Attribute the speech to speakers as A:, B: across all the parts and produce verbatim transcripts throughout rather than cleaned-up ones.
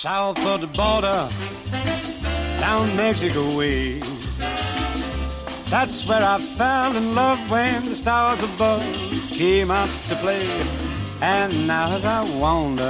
A: south of the border, down Mexico way. That's where I fell in love when the stars above came out to play. And now as I wander...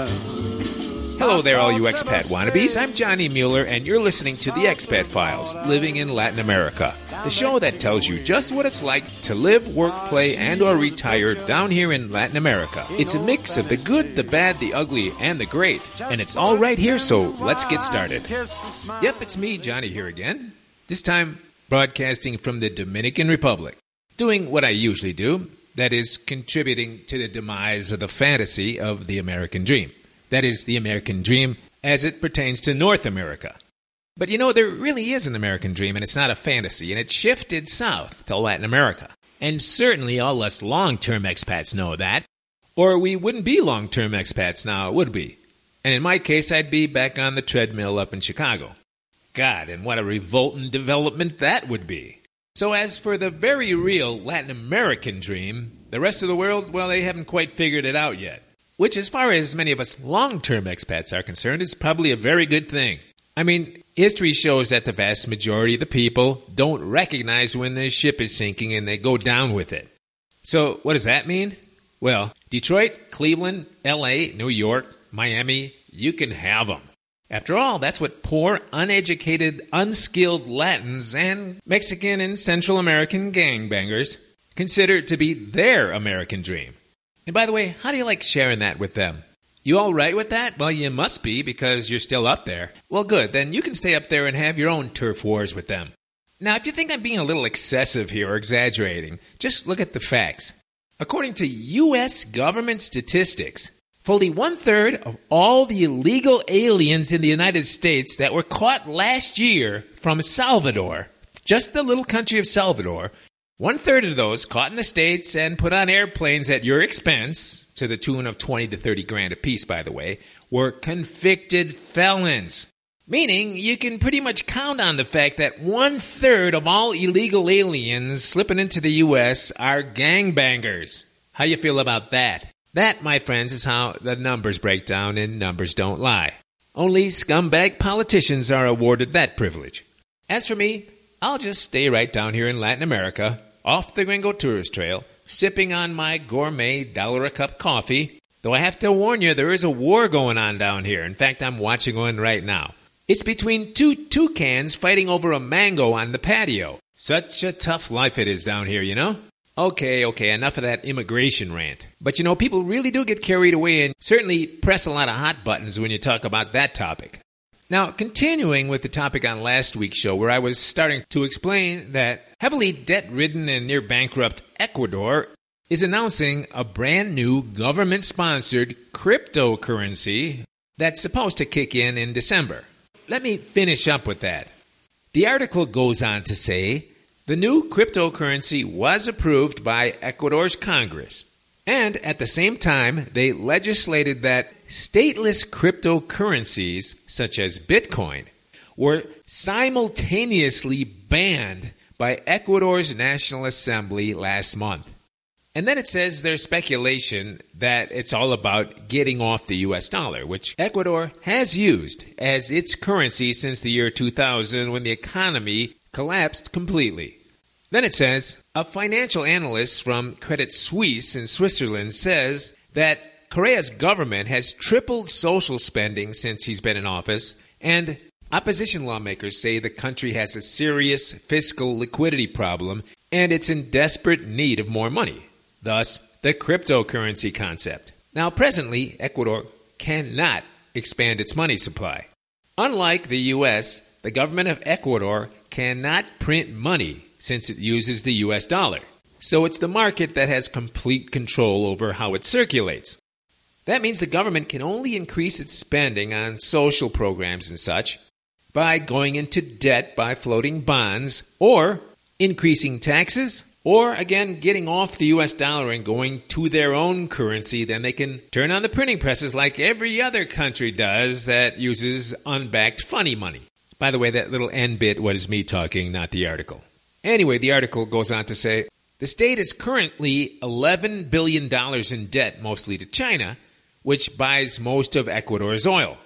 B: Hello there, all you expat wannabes. I'm Johnny Mueller, and you're listening to the Expat Files, Living in Latin America, the show that tells you just what it's like to live, work, play, and or retire down here in Latin America. It's a mix of the good, the bad, the ugly, and the great, and it's all right here, so let's get started. Yep, it's me, Johnny, here again. This time, broadcasting from the Dominican Republic, doing what I usually do, that is, contributing to the demise of the fantasy of the American dream. That is, the American dream as it pertains to North America. But you know, there really is an American dream, and it's not a fantasy, and it shifted south to Latin America. And certainly all us long-term expats know that, or we wouldn't be long-term expats now, would we? And in my case, I'd be back on the treadmill up in Chicago. God, and what a revolting development that would be. So as for the very real Latin American dream, the rest of the world, well, they haven't quite figured it out yet. Which, as far as many of us long-term expats are concerned, is probably a very good thing. I mean, history shows that the vast majority of the people don't recognize when their ship is sinking and they go down with it. So, what does that mean? Well, Detroit, Cleveland, L A, New York, Miami, you can have them. After all, that's what poor, uneducated, unskilled Latins and Mexican and Central American gangbangers consider to be their American dream. And by the way, how do you like sharing that with them? You all right with that? Well, you must be, because you're still up there. Well, good. Then you can stay up there and have your own turf wars with them. Now, if you think I'm being a little excessive here or exaggerating, just look at the facts. According to U S government statistics, fully one-third of all the illegal aliens in the United States that were caught last year from Salvador, just the little country of Salvador, one-third of those caught in the States and put on airplanes at your expense, to the tune of twenty to thirty grand apiece, by the way, were convicted felons. Meaning, you can pretty much count on the fact that one-third of all illegal aliens slipping into the U S are gangbangers. How you feel about that? That, my friends, is how the numbers break down, and numbers don't lie. Only scumbag politicians are awarded that privilege. As for me, I'll just stay right down here in Latin America, off the Gringo Tourist Trail, sipping on my gourmet dollar-a-cup coffee. Though I have to warn you, there is a war going on down here. In fact, I'm watching one right now. It's between two toucans fighting over a mango on the patio. Such a tough life it is down here, you know? Okay, okay, enough of that immigration rant. But you know, people really do get carried away and certainly press a lot of hot buttons when you talk about that topic. Now, continuing with the topic on last week's show, where I was starting to explain that heavily debt-ridden and near-bankrupt Ecuador is announcing a brand-new government-sponsored cryptocurrency that's supposed to kick in in December. Let me finish up with that. The article goes on to say the new cryptocurrency was approved by Ecuador's Congress, and at the same time, they legislated that stateless cryptocurrencies, such as Bitcoin, were simultaneously banned by Ecuador's National Assembly last month. And then it says there's speculation that it's all about getting off the U S dollar, which Ecuador has used as its currency since the year two thousand, when the economy collapsed completely. Then it says, a financial analyst from Credit Suisse in Switzerland says that Correa's government has tripled social spending since he's been in office, and opposition lawmakers say the country has a serious fiscal liquidity problem and it's in desperate need of more money. Thus, the cryptocurrency concept. Now, presently, Ecuador cannot expand its money supply. Unlike the U S, the government of Ecuador cannot print money since it uses the U S dollar. So it's the market that has complete control over how it circulates. That means the government can only increase its spending on social programs and such by going into debt by floating bonds, or increasing taxes, or, again, getting off the U S dollar and going to their own currency. Then they can turn on the printing presses like every other country does that uses unbacked funny money. By the way, that little end bit was me talking, not the article. Anyway, the article goes on to say, the state is currently eleven billion dollars in debt, mostly to China, which buys most of Ecuador's oil.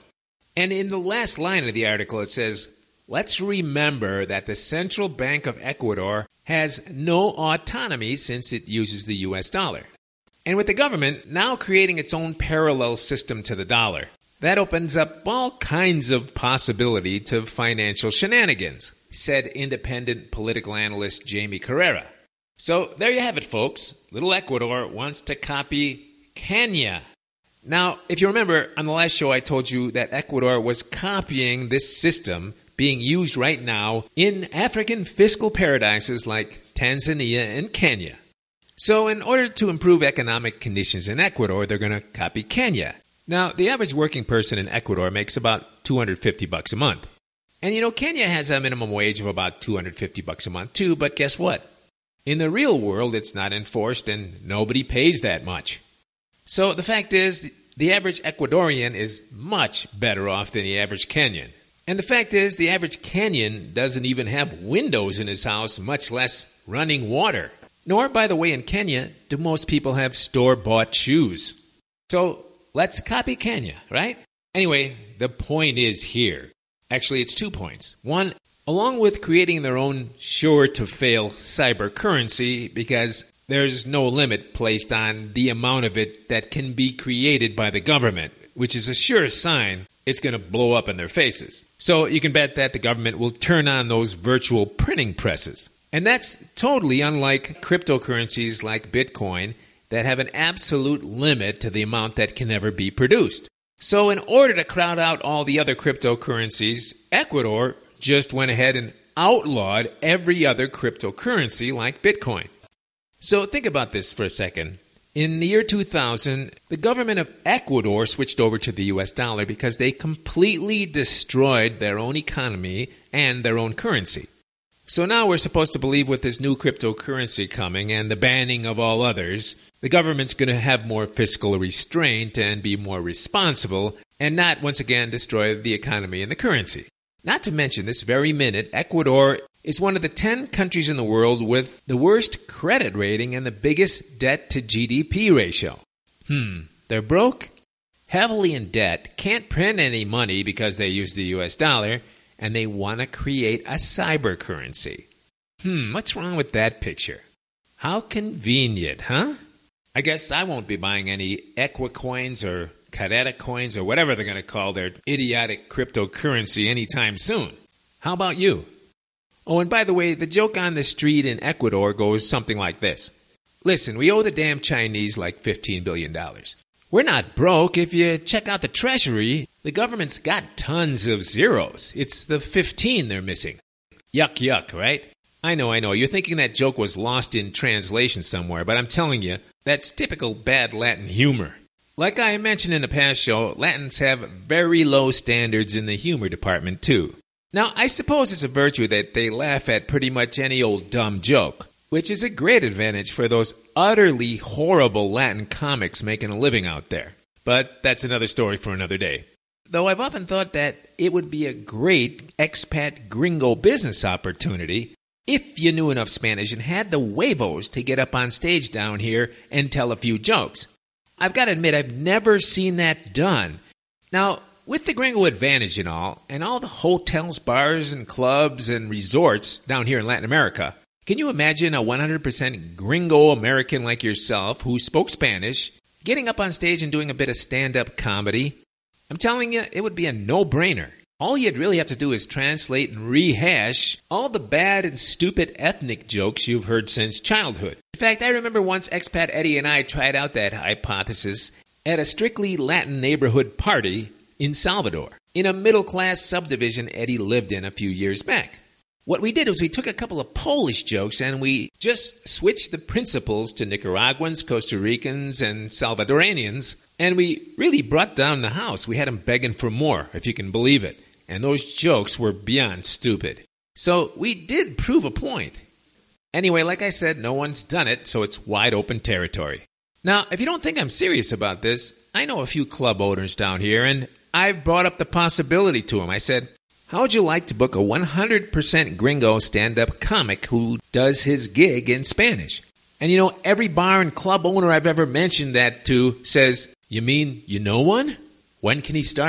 B: And in the last line of the article, it says, let's remember that the Central Bank of Ecuador has no autonomy since it uses the U S dollar. And with the government now creating its own parallel system to the dollar, that opens up all kinds of possibility to financial shenanigans, said independent political analyst Jamie Carrera. So there you have it, folks. Little Ecuador wants to copy Kenya. Now, if you remember, on the last show I told you that Ecuador was copying this system being used right now in African fiscal paradises like Tanzania and Kenya. So in order to improve economic conditions in Ecuador, they're going to copy Kenya. Now, the average working person in Ecuador makes about two hundred fifty bucks a month. And you know, Kenya has a minimum wage of about two hundred fifty bucks a month too, but guess what? In the real world, it's not enforced and nobody pays that much. So the fact is, the average Ecuadorian is much better off than the average Kenyan. And the fact is, the average Kenyan doesn't even have windows in his house, much less running water. Nor, by the way, in Kenya, do most people have store-bought shoes. So, let's copy Kenya, right? Anyway, the point is here. Actually, it's two points. One, along with creating their own sure-to-fail cyber currency, because there's no limit placed on the amount of it that can be created by the government, which is a sure sign it's going to blow up in their faces. So you can bet that the government will turn on those virtual printing presses. And that's totally unlike cryptocurrencies like Bitcoin that have an absolute limit to the amount that can ever be produced. So in order to crowd out all the other cryptocurrencies, Ecuador just went ahead and outlawed every other cryptocurrency like Bitcoin. So think about this for a second. In the year two thousand, the government of Ecuador switched over to the U S dollar because they completely destroyed their own economy and their own currency. So now we're supposed to believe with this new cryptocurrency coming and the banning of all others, the government's going to have more fiscal restraint and be more responsible and not once again destroy the economy and the currency. Not to mention, this very minute, Ecuador is one of the ten countries in the world with the worst credit rating and the biggest debt-to-G D P ratio. Hmm, they're broke, heavily in debt, can't print any money because they use the U S dollar, and they want to create a cyber currency. Hmm, what's wrong with that picture? How convenient, huh? I guess I won't be buying any Equicoins or Carrera coins or whatever they're going to call their idiotic cryptocurrency anytime soon. How about you? Oh, and by the way, the joke on the street in Ecuador goes something like this. Listen, we owe the damn Chinese like fifteen billion dollars. We're not broke. If you check out the Treasury, the government's got tons of zeros. It's the fifteen they're missing. Yuck, yuck, right? I know, I know. You're thinking that joke was lost in translation somewhere, but I'm telling you, that's typical bad Latin humor. Like I mentioned in a past show, Latins have very low standards in the humor department, too. Now, I suppose it's a virtue that they laugh at pretty much any old dumb joke, which is a great advantage for those utterly horrible Latin comics making a living out there. But that's another story for another day. Though I've often thought that it would be a great expat gringo business opportunity if you knew enough Spanish and had the huevos to get up on stage down here and tell a few jokes. I've got to admit, I've never seen that done. Now, with the gringo advantage and all, and all the hotels, bars, and clubs and resorts down here in Latin America, can you imagine a one hundred percent gringo American like yourself who spoke Spanish getting up on stage and doing a bit of stand-up comedy? I'm telling you, it would be a no-brainer. All you'd really have to do is translate and rehash all the bad and stupid ethnic jokes you've heard since childhood. In fact, I remember once expat Eddie and I tried out that hypothesis at a strictly Latin neighborhood party in Salvador, in a middle-class subdivision Eddie lived in a few years back. What we did was we took a couple of Polish jokes and we just switched the principles to Nicaraguans, Costa Ricans, and Salvadoranians, and we really brought down the house. We had them begging for more, if you can believe it. And those jokes were beyond stupid. So we did prove a point. Anyway, like I said, no one's done it, so it's wide open territory. Now, if you don't think I'm serious about this, I know a few club owners down here, and I've brought up the possibility to them. I said, how would you like to book a one hundred percent gringo stand-up comic who does his gig in Spanish? And you know, every bar and club owner I've ever mentioned that to says, you mean you know one? When can he start?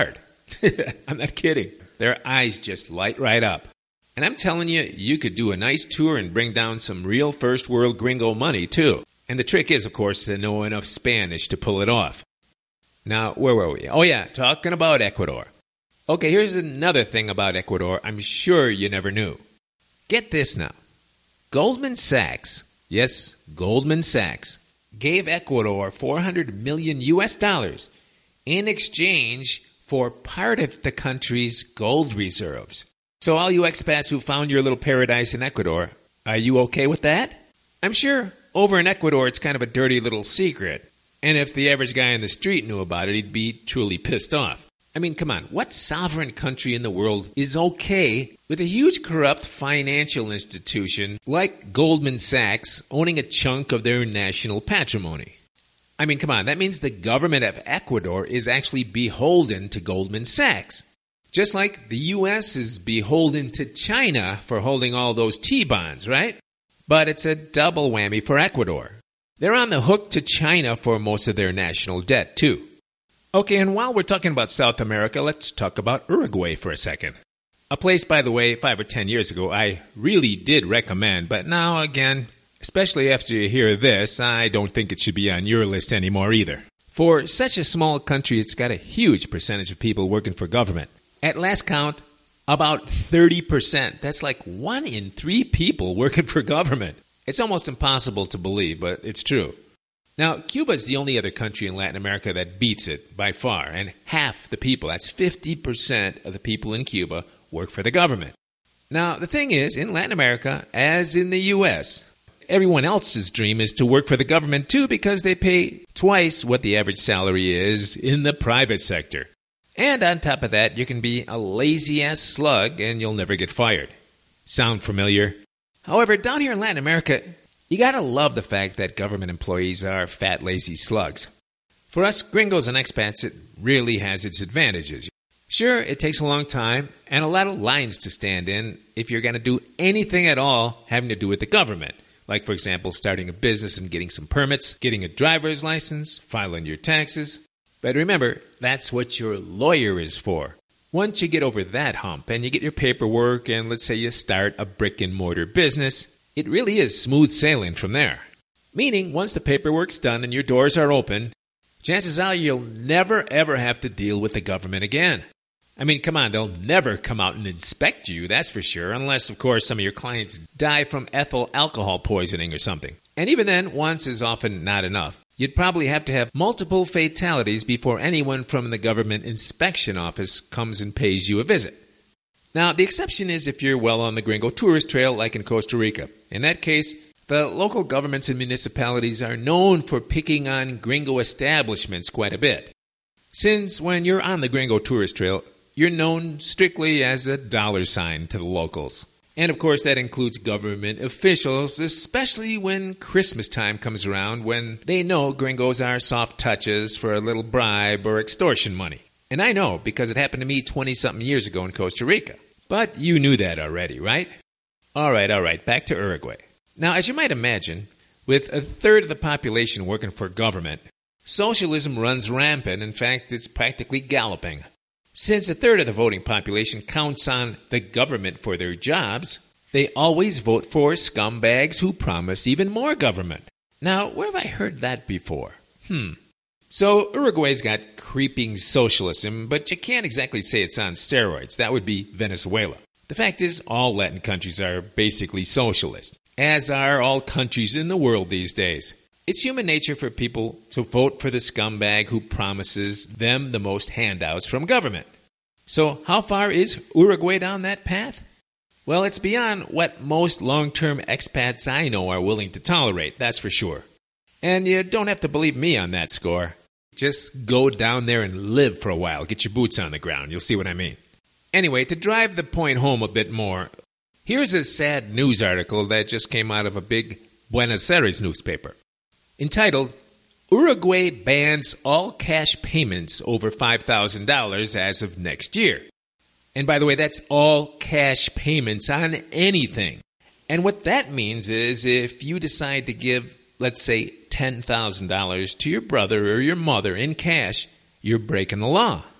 B: I'm not kidding. Their eyes just light right up. And I'm telling you, you could do a nice tour and bring down some real first world gringo money, too. And the trick is, of course, to know enough Spanish to pull it off. Now, where were we? Oh, yeah, talking about Ecuador. Okay, here's another thing about Ecuador I'm sure you never knew. Get this now. Goldman Sachs, yes, Goldman Sachs, gave Ecuador four hundred million U S dollars in exchange for part of the country's gold reserves. So all you expats who found your little paradise in Ecuador, are you okay with that? I'm sure over in Ecuador it's kind of a dirty little secret. And if the average guy in the street knew about it, he'd be truly pissed off. I mean, come on, what sovereign country in the world is okay with a huge corrupt financial institution like Goldman Sachs owning a chunk of their national patrimony? I mean, come on, that means the government of Ecuador is actually beholden to Goldman Sachs. Just like the U S is beholden to China for holding all those T-bonds, right? But it's a double whammy for Ecuador. They're on the hook to China for most of their national debt, too. Okay, and while we're talking about South America, let's talk about Uruguay for a second. A place, by the way, five or ten years ago, I really did recommend, but now, again, especially after you hear this, I don't think it should be on your list anymore either. For such a small country, it's got a huge percentage of people working for government. At last count, about thirty percent. That's like one in three people working for government. It's almost impossible to believe, but it's true. Now, Cuba is the only other country in Latin America that beats it by far, and half the people, that's fifty percent of the people in Cuba, work for the government. Now, the thing is, in Latin America, as in the U S, everyone else's dream is to work for the government too because they pay twice what the average salary is in the private sector. And on top of that, you can be a lazy-ass slug and you'll never get fired. Sound familiar? However, down here in Latin America, you gotta love the fact that government employees are fat, lazy slugs. For us gringos and expats, it really has its advantages. Sure, it takes a long time and a lot of lines to stand in if you're gonna do anything at all having to do with the government. Like, for example, starting a business and getting some permits, getting a driver's license, filing your taxes. But remember, that's what your lawyer is for. Once you get over that hump and you get your paperwork and let's say you start a brick-and-mortar business, it really is smooth sailing from there. Meaning, once the paperwork's done and your doors are open, chances are you'll never ever have to deal with the government again. I mean, come on, they'll never come out and inspect you, that's for sure, unless, of course, some of your clients die from ethyl alcohol poisoning or something. And even then, once is often not enough. You'd probably have to have multiple fatalities before anyone from the government inspection office comes and pays you a visit. Now, the exception is if you're well on the gringo tourist trail like in Costa Rica. In that case, the local governments and municipalities are known for picking on gringo establishments quite a bit. Since when you're on the gringo tourist trail, you're known strictly as a dollar sign to the locals. And of course that includes government officials, especially when Christmas time comes around when they know gringos are soft touches for a little bribe or extortion money. And I know because it happened to me twenty-something years ago in Costa Rica. But you knew that already, right? All right, all right, back to Uruguay. Now, as you might imagine, with a third of the population working for government, socialism runs rampant. In fact, it's practically galloping. Since a third of the voting population counts on the government for their jobs, they always vote for scumbags who promise even more government. Now, where have I heard that before? Hmm. So, Uruguay's got creeping socialism, but you can't exactly say it's on steroids. That would be Venezuela. The fact is, all Latin countries are basically socialist, as are all countries in the world these days. It's human nature for people to vote for the scumbag who promises them the most handouts from government. So how far is Uruguay down that path? Well, it's beyond what most long-term expats I know are willing to tolerate, that's for sure. And you don't have to believe me on that score. Just go down there and live for a while, get your boots on the ground, you'll see what I mean. Anyway, to drive the point home a bit more, here's a sad news article that just came out of a big Buenos Aires newspaper. Entitled, Uruguay bans all cash payments over five thousand dollars as of next year. And by the way, that's all cash payments on anything. And what that means is if you decide to give, let's say, ten thousand dollars to your brother or your mother in cash, you're breaking the law.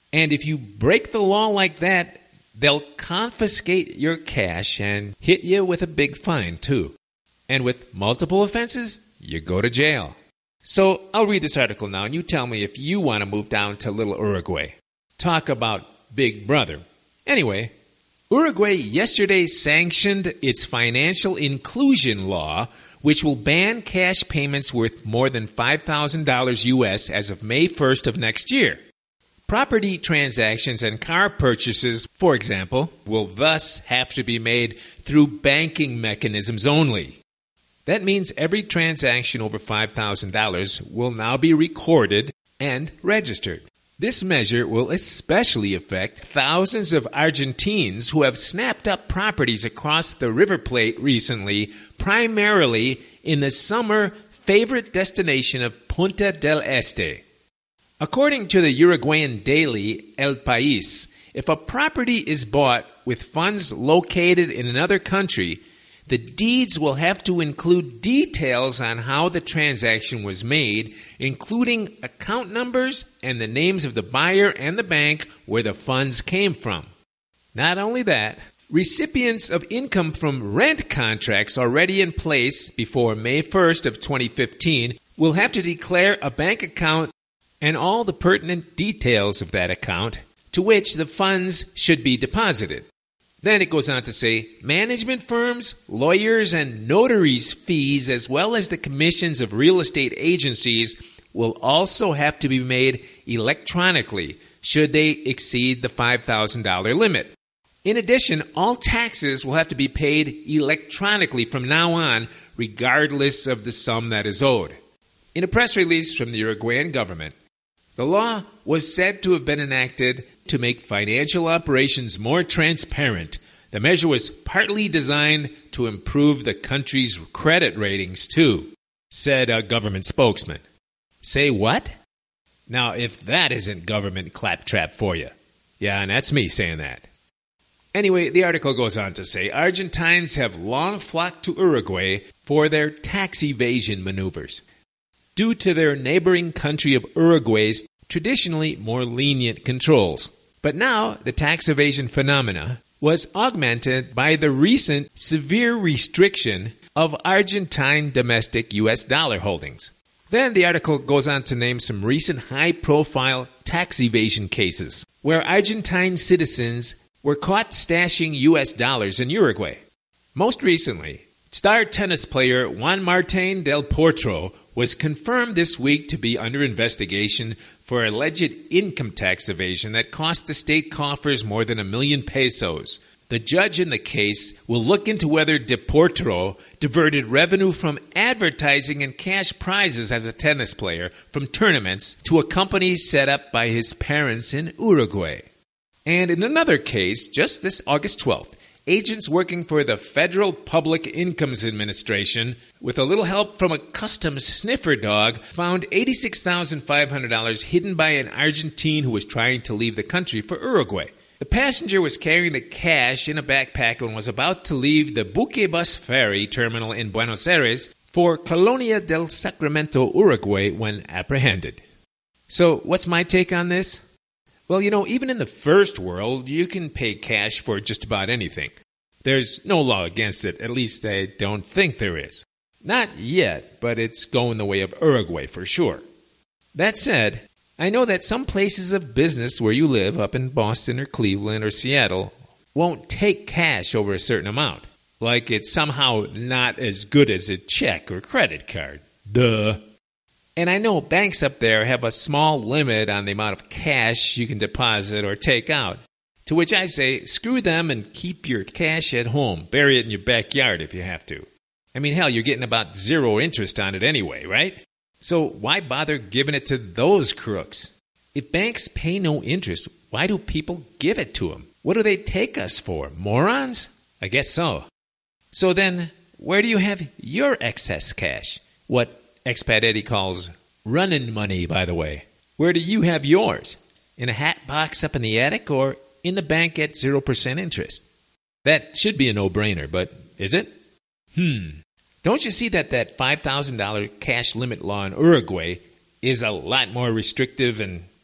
B: And if you break the law like that, they'll confiscate your cash and hit you with a big fine, too. And with multiple offenses, you go to jail. So I'll read this article now, and you tell me if you want to move down to Little Uruguay. Talk about Big Brother. Anyway, Uruguay yesterday sanctioned its financial inclusion law, which will ban cash payments worth more than five thousand dollars U S as of May first of next year. Property transactions and car purchases, for example, will thus have to be made through banking mechanisms only. That means every transaction over five thousand dollars will now be recorded and registered. This measure will especially affect thousands of Argentines who have snapped up properties across the River Plate recently, primarily in the summer favorite destination of Punta del Este. According to the Uruguayan daily El País, if a property is bought with funds located in another country, the deeds will have to include details on how the transaction was made, including account numbers and the names of the buyer and the bank where the funds came from. Not only that, recipients of income from rent contracts already in place before May first of twenty fifteen will have to declare a bank account and all the pertinent details of that account to which the funds should be deposited. Then it goes on to say, management firms, lawyers, and notaries' fees, as well as the commissions of real estate agencies, will also have to be made electronically should they exceed the five thousand dollars limit. In addition, all taxes will have to be paid electronically from now on, regardless of the sum that is owed. In a press release from the Uruguayan government, the law was said to have been enacted to make financial operations more transparent. The measure was partly designed to improve the country's credit ratings, too, said a government spokesman. Say what? Now, if that isn't government claptrap for you. Yeah, and that's me saying that. Anyway, the article goes on to say, Argentines have long flocked to Uruguay for their tax evasion maneuvers, due to their neighboring country of Uruguay's traditionally more lenient controls. But now, the tax evasion phenomena was augmented by the recent severe restriction of Argentine domestic U S dollar holdings. Then the article goes on to name some recent high-profile tax evasion cases where Argentine citizens were caught stashing U S dollars in Uruguay. Most recently, star tennis player Juan Martín del Potro was confirmed this week to be under investigation for alleged income tax evasion that cost the state coffers more than a million pesos. The judge in the case will look into whether De Potro diverted revenue from advertising and cash prizes as a tennis player from tournaments to a company set up by his parents in Uruguay. And in another case, just this August twelfth, agents working for the Federal Public Incomes Administration, with a little help from a customs sniffer dog, found eighty-six thousand five hundred dollars hidden by an Argentine who was trying to leave the country for Uruguay. The passenger was carrying the cash in a backpack and was about to leave the Buque Bus Ferry terminal in Buenos Aires for Colonia del Sacramento, Uruguay, when apprehended. So, what's my take on this? Well, you know, even in the first world, you can pay cash for just about anything. There's no law against it, at least I don't think there is. Not yet, but it's going the way of Uruguay for sure. That said, I know that some places of business where you live, up in Boston or Cleveland or Seattle, won't take cash over a certain amount. Like it's somehow not as good as a check or credit card. Duh. And I know banks up there have a small limit on the amount of cash you can deposit or take out. To which I say, screw them and keep your cash at home. Bury it in your backyard if you have to. I mean, hell, you're getting about zero interest on it anyway, right? So why bother giving it to those crooks? If banks pay no interest, why do people give it to them? What do they take us for? Morons? I guess so. So then, where do you have your excess cash? What Expat Eddie calls running money, by the way. Where do you have yours? In a hat box up in the attic or in the bank at zero percent interest? That should be a no-brainer, but is it? Hmm. Don't you see that that five thousand dollars cash limit law in Uruguay is a lot more restrictive and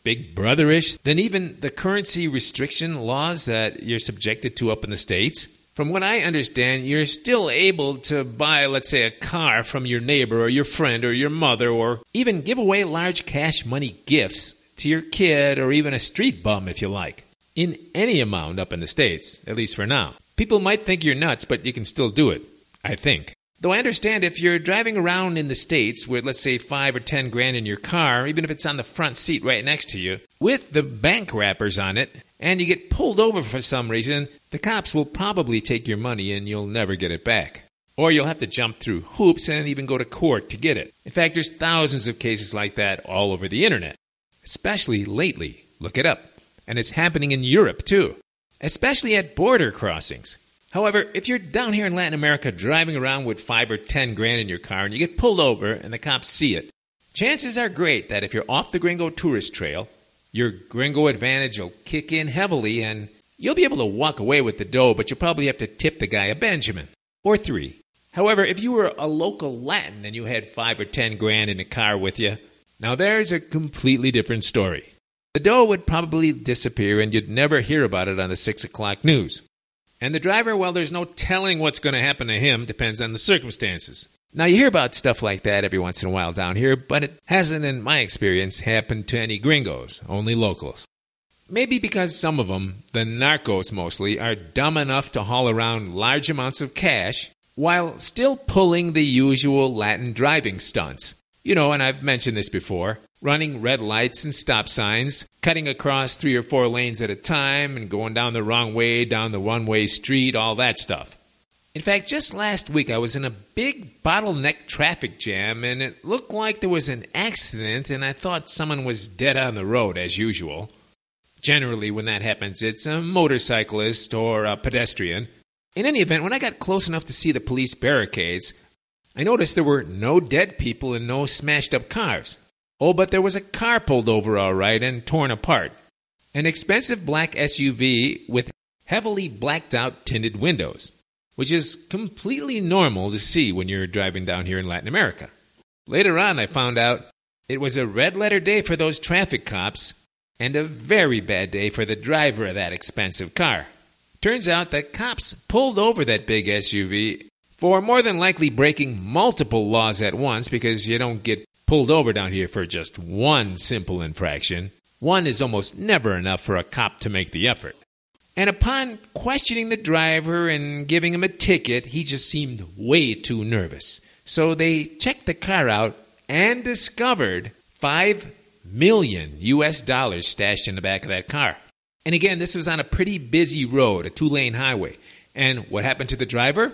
B: big brotherish than even the currency restriction laws that you're subjected to up in the States. From what I understand, you're still able to buy, let's say, a car from your neighbor or your friend or your mother, or even give away large cash money gifts to your kid or even a street bum if you like, in any amount up in the States, at least for now. People might think you're nuts, but you can still do it, I think. Though I understand if you're driving around in the States with, let's say, five or ten grand in your car, even if it's on the front seat right next to you, with the bank wrappers on it, and you get pulled over for some reason, the cops will probably take your money and you'll never get it back. Or you'll have to jump through hoops and even go to court to get it. In fact, there's thousands of cases like that all over the internet, especially lately. Look it up. And it's happening in Europe, too, especially at border crossings. However, if you're down here in Latin America driving around with five or ten grand in your car and you get pulled over and the cops see it, chances are great that if you're off the Gringo tourist trail, your Gringo advantage will kick in heavily and you'll be able to walk away with the dough, but you'll probably have to tip the guy a Benjamin or three. However, if you were a local Latin and you had five or ten grand in a car with you, now there's a completely different story. The dough would probably disappear and you'd never hear about it on the six o'clock news. And the driver, well, there's no telling what's going to happen to him. Depends on the circumstances. Now, you hear about stuff like that every once in a while down here, but it hasn't, in my experience, happened to any gringos, only locals. Maybe because some of them, the narcos mostly, are dumb enough to haul around large amounts of cash while still pulling the usual Latin driving stunts. You know, and I've mentioned this before, running red lights and stop signs, cutting across three or four lanes at a time and going down the wrong way, down the one-way street, all that stuff. In fact, just last week I was in a big bottleneck traffic jam and it looked like there was an accident and I thought someone was dead on the road as usual. Generally, when that happens, it's a motorcyclist or a pedestrian. In any event, when I got close enough to see the police barricades, I noticed there were no dead people and no smashed-up cars. Oh, but there was a car pulled over all right and torn apart. An expensive black S U V with heavily blacked-out tinted windows, which is completely normal to see when you're driving down here in Latin America. Later on, I found out it was a red-letter day for those traffic cops and a very bad day for the driver of that expensive car. Turns out that cops pulled over that big S U V for more than likely breaking multiple laws at once, because you don't get pulled over down here for just one simple infraction. One is almost never enough for a cop to make the effort. And upon questioning the driver and giving him a ticket, he just seemed way too nervous. So they checked the car out and discovered five million U S dollars stashed in the back of that car. And again, this was on a pretty busy road, a two-lane highway. And what happened to the driver?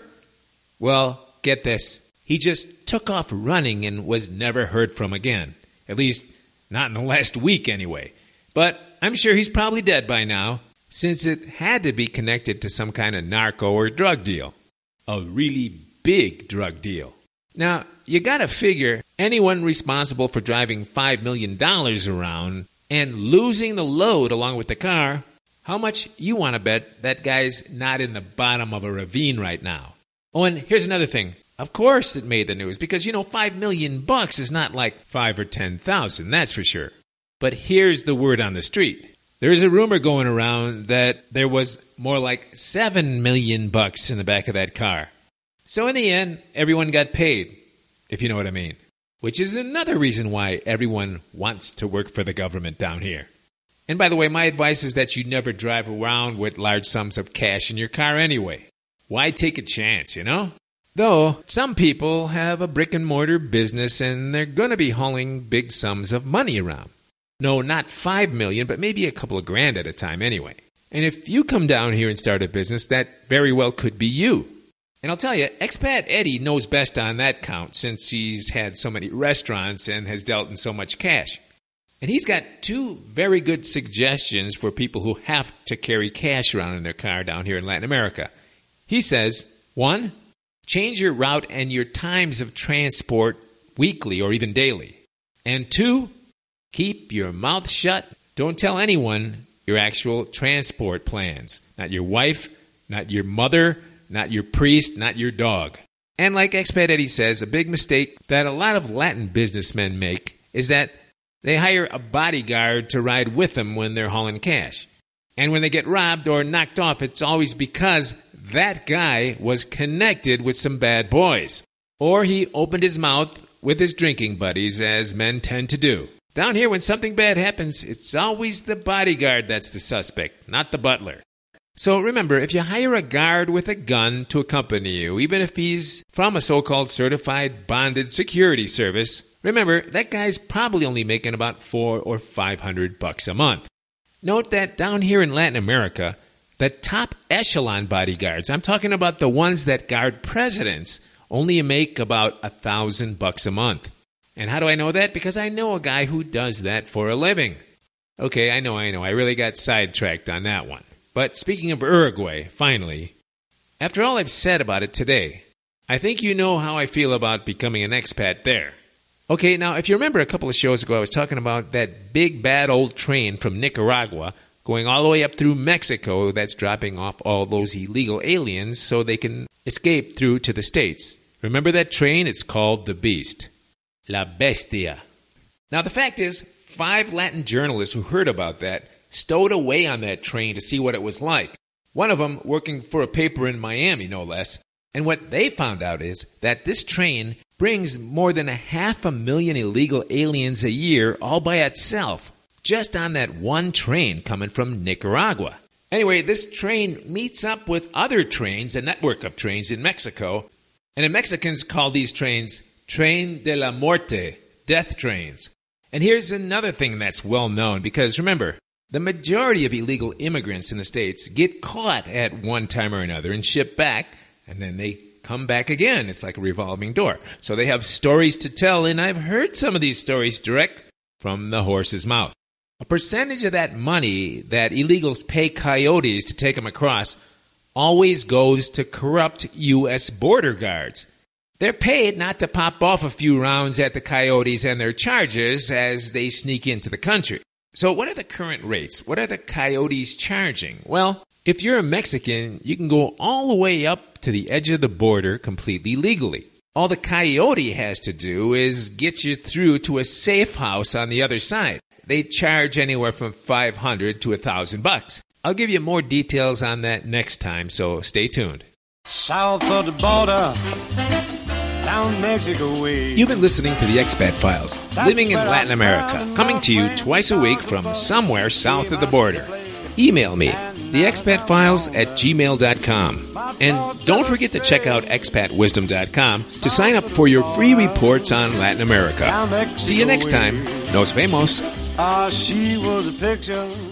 B: Well, get this. He just took off running and was never heard from again. At least, not in the last week anyway. But I'm sure he's probably dead by now, since it had to be connected to some kind of narco or drug deal. A really big drug deal. Now, you gotta figure anyone responsible for driving five million dollars around and losing the load along with the car, how much you want to bet that guy's not in the bottom of a ravine right now? Oh, and here's another thing. Of course it made the news because, you know, five million bucks is not like five or ten thousand, that's for sure. But here's the word on the street. There's a rumor going around that there was more like seven million bucks in the back of that car. So in the end, everyone got paid, if you know what I mean. Which is another reason why everyone wants to work for the government down here. And by the way, my advice is that you never drive around with large sums of cash in your car anyway. Why take a chance, you know? Though, some people have a brick-and-mortar business and they're going to be hauling big sums of money around. No, not five million, but maybe a couple of grand at a time anyway. And if you come down here and start a business, that very well could be you. And I'll tell you, Expat Eddie knows best on that count since he's had so many restaurants and has dealt in so much cash. And he's got two very good suggestions for people who have to carry cash around in their car down here in Latin America. He says, one, change your route and your times of transport weekly or even daily. And two, keep your mouth shut. Don't tell anyone your actual transport plans. Not your wife, not your mother, not your priest, not your dog. And like Expat Eddie says, a big mistake that a lot of Latin businessmen make is that They hire a bodyguard to ride with them when they're hauling cash. And when they get robbed or knocked off, it's always because that guy was connected with some bad boys. Or he opened his mouth with his drinking buddies, as men tend to do. Down here, when something bad happens, it's always the bodyguard that's the suspect, not the butler. So remember, if you hire a guard with a gun to accompany you, even if he's from a so-called certified bonded security service, remember, that guy's probably only making about four or five hundred bucks a month. Note that down here in Latin America, the top echelon bodyguards, I'm talking about the ones that guard presidents, only make about a thousand bucks a month. And how do I know that? Because I know a guy who does that for a living. Okay, I know, I know, I really got sidetracked on that one. But speaking of Uruguay, finally, after all I've said about it today, I think you know how I feel about becoming an expat there. Okay, now, if you remember a couple of shows ago, I was talking about that big, bad old train from Nicaragua going all the way up through Mexico that's dropping off all those illegal aliens so they can escape through to the States. Remember that train? It's called the Beast. La Bestia. Now, the fact is, five Latin journalists who heard about that stowed away on that train to see what it was like. One of them working for a paper in Miami, no less. And what they found out is that this train brings more than a half a million illegal aliens a year all by itself, just on that one train coming from Nicaragua. Anyway, this train meets up with other trains, a network of trains in Mexico, and the Mexicans call these trains Tren de la Muerte, death trains. And here's another thing that's well known, because remember, the majority of illegal immigrants in the States get caught at one time or another and shipped back, and then they come back again. It's like a revolving door. So they have stories to tell, and I've heard some of these stories direct from the horse's mouth. A percentage of that money that illegals pay coyotes to take them across always goes to corrupt U S border guards. They're paid not to pop off a few rounds at the coyotes and their chargers as they sneak into the country. So what are the current rates? What are the coyotes charging? Well, if you're a Mexican, you can go all the way up to the edge of the border completely legally. All the coyote has to do is get you through to a safe house on the other side. They charge anywhere from five hundred to one thousand bucks. I'll give you more details on that next time, so stay tuned.
A: South of the border, down Mexico way.
B: You've been listening to the Expat Files, living in Latin America, coming to you twice a week from somewhere south of the border. Email me, the expat files at gmail dot com. And don't forget to check out expat wisdom dot com to sign up for your free reports on Latin America. See you next time. Nos vemos.
A: Ah, she was a picture